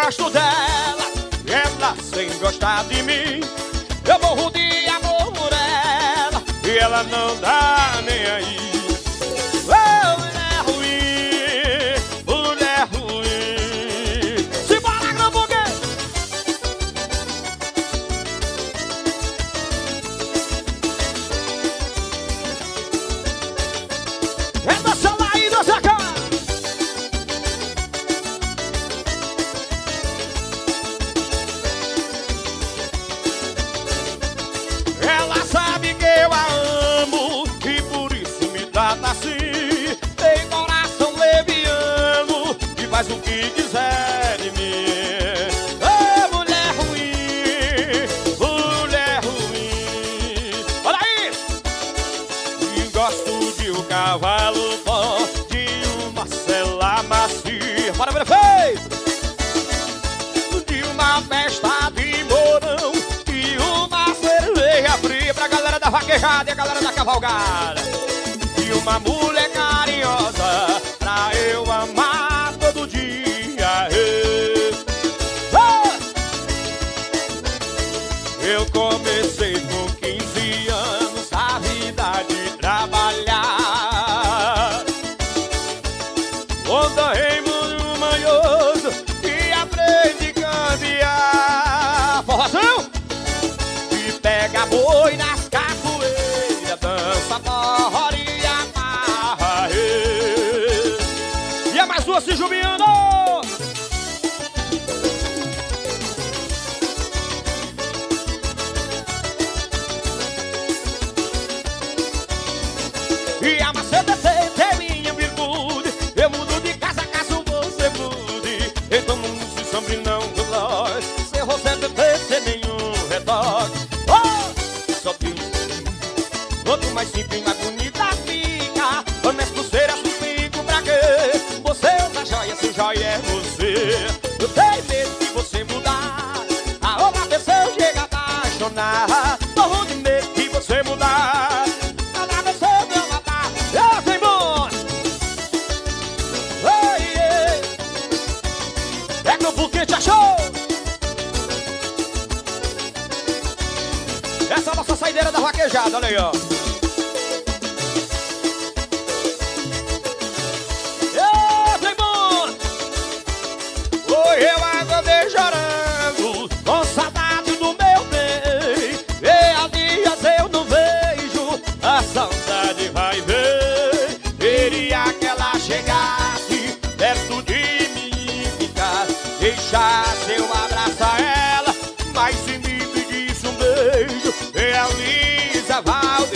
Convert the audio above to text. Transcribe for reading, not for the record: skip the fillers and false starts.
gosto dela, ela sem gostar de mim. Eu morro de amor por ela e ela não dá nem aí. Oh, mulher ruim, mulher ruim. Simbora, Grambuque! É dança lá e dança cá. Ela sabe que eu a amo e por isso me trata assim. Tem coração leviano e faz o que quiser de mim. Oh, mulher ruim, mulher ruim. Olha aí! E gosto de um cavalo bom, de uma sela macia. Bora, prefeito! De uma festa de morão e uma cerveja fria pra galera da vaquejada e a galera da cavalgada. E uma mulher carinhosa pra eu amar todo dia. Eu comecei com 15 anos a vida de trabalhar. Onda em mundo manhoso e aprende a cambiar. Forrozão! E pega boi nas capoeiras, dança, forró e amarra. E é mais uma se jubiando! E a maceta é minha virtude. Eu mudo de casa caso você mude. Então não se sombre não do nós. Se você beber sem nenhum retoque. Oh! Só tem quanto mais simples, mais bonita fica. Minhas pulseiras suplico pra quê? Você usa joia, se joia é você. Eu tenho medo de você mudar. A outra pessoa chega a apaixonar. Morro de medo de você mudar. Cada pessoa me matar. Eu tenho bom. É que o buquete achou. Essa é a nossa saideira da vaquejada, olha aí, ó. Oi, eu acordei chorando, com saudade do meu bem. E há dias eu não vejo, a saudade vai ver. Queria que ela chegasse perto de mim e ficasse, deixasse eu abraçar ela, mas se me pedisse um beijo, é a Lisa Valde.